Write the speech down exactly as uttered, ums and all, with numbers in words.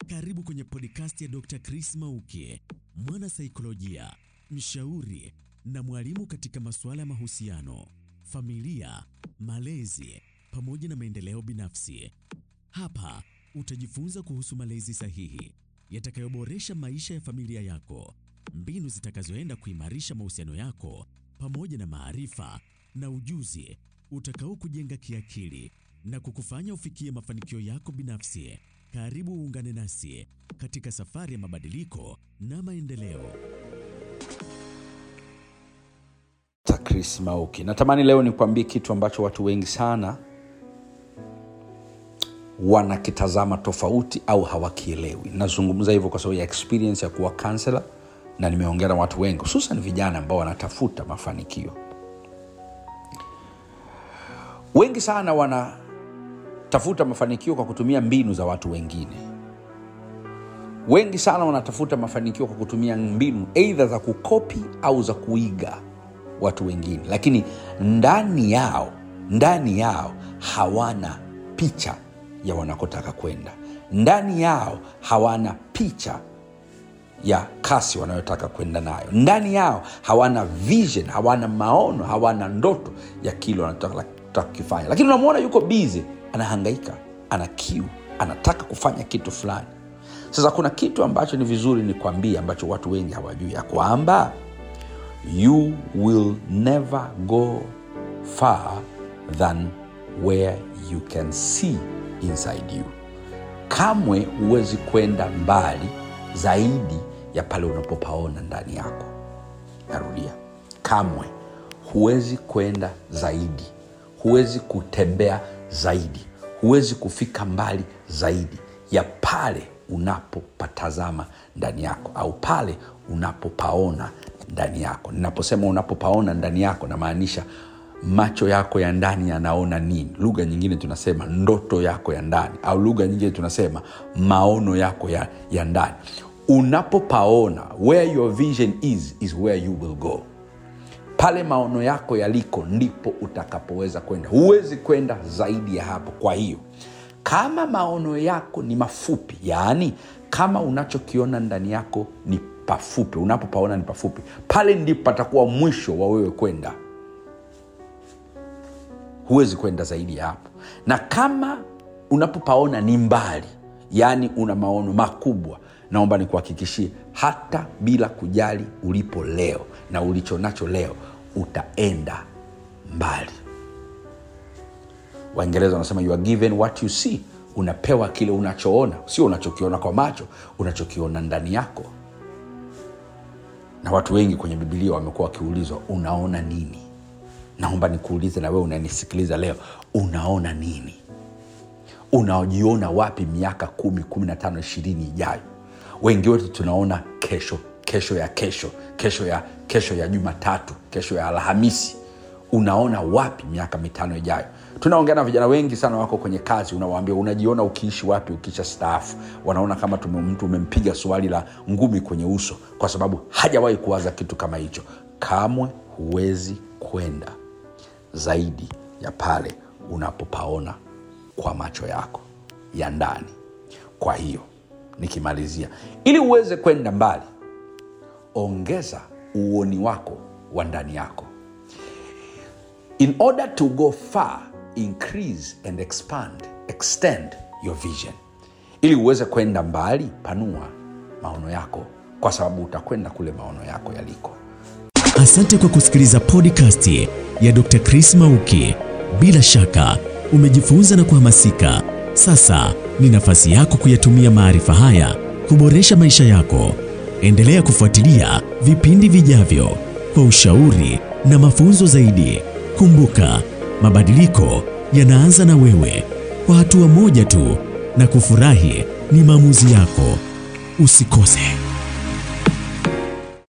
Karibu kwenye podcast ya Doctor Chris Mauki, mwana saikolojia, mshauri na mwalimu katika masuala ya mahusiano, familia, malezi, pamoja na maendeleo binafsi. Hapa utajifunza kuhusu malezi sahihi yatakayoboresha maisha ya familia yako, mbinu zitakazoenda kuimarisha mahusiano yako, pamoja na maarifa na ujuzi utakao kujenga kiakili na kukufanya ufikie mafanikio yako binafsi. Karibu uungane nasi katika safari ya mabadiliko na maendeleo. Chris Mauki. Natamani leo nikwambie kitu ambacho watu wengi sana wanakitazama tofauti au hawakielewi. Nazungumza hivyo kwa sababu ya experience ya kuwa counselor, na nimeongea na watu wengi, hususan vijana ambao wanatafuta mafanikio. Wengi sana wanatafuta mafanikio kwa kutumia mbinu za watu wengine. Wengi sana wanatafuta mafanikio kwa kutumia mbinu either za kukopi au za kuiga watu wengine, lakini ndani yao ndani yao hawana picha ya wanakotaka kwenda. Ndani yao hawana picha ya kasi wanayotaka kwenda nayo. Ndani yao hawana vision, hawana maono, hawana ndoto ya kile wanataka kufanya. Lakini unamuona yuko busy, anahangaika, ana kiu, anataka kufanya kitu fulani. Sasa kuna kitu ambacho ni vizuri nikwambie ambacho watu wengi hawajui, ya kwamba you will never go far than where you can see inside you. Kamwe huwezi kwenda mbali zaidi ya pale unapopaona ndani yako. Narudia, kamwe huwezi kwenda zaidi, huwezi kutembea zaidi, huwezi kufika mbali zaidi ya pale unapopatazama ndani yako, au pale unapopaona ndani yako. Ninaposema unapopaona ndani yako, na maanisha macho yako ya ndani yanaona nini. Lugha nyingine tunasema ndoto yako ya ndani, au lugha nyingine tunasema maono yako ya, ya ndani. Unapopaona, where your vision is is where you will go. Pale maono yako yaliko ndipo utakapoweza kwenda. Huwezi kwenda zaidi ya hapo. Kwa hiyo kama maono yako ni mafupi, yaani kama unachokiona ndani yako ni pafupi, unapopaona ni pafupi, pale ndipo patakuwa mwisho wa wewe kwenda. Huwezi kwenda zaidi ya hapo. Na kama unapopaona ni mbali, yaani una maono makubwa, naomba nikuhakikishie, hata bila kujali ulipo leo na ulicho nacho leo, utaenda mbali. Waingereza wanasema you are given what you see. Unapewa kile unachoona, sio unachokiona kwa macho, unachokiona ndani yako. Na watu wengi kwenye Biblia wamekuwa wakiulizwa, unaona nini? Naomba nikuulize na wewe unanisikiliza leo, unaona nini? Unajiona wapi miaka kumi, kumi na tano, ishirini ijayo? Wengi wetu tunaona kesho, kesho ya kesho, kesho ya kesho ya Jumatatu, kesho ya Alhamisi. Unaona wapi miaka mitano ijayo? Tunaongea na vijana wengi sana wako kwenye kazi, unawaambia unajiona ukiishi wapi ukisha staafu. Wanaona kama tume mtu umempiga swali la ngumi kwenye uso, kwa sababu hajawahi kuwaza kitu kama hicho. Kamwe huwezi kwenda zaidi ya pale unapopaona kwa macho yako ya ndani. Kwa hiyo nikimalizia, ili uweze kwenda mbali, ongeza uoni wako wa ndani yako. In order to go far, increase and expand, extend your vision. Ili uweze kwenda mbali, panua maono yako, kwa sababu utakwenda kule maono yako yaliko. Asante kwa kusikiliza podcast ya Doctor Chris Mauki. Bila shaka umejifunza na kuhamasika. Sasa ni nafasi yako kuyatumia maarifa haya kuboresha maisha yako. Endelea kufuatilia vipindi vijavyo kwa ushauri na mafunzo zaidi. Kumbuka, mabadiliko yanaanza na wewe, kwa hatua moja tu, na kufurahi ni maamuzi yako. Usikose.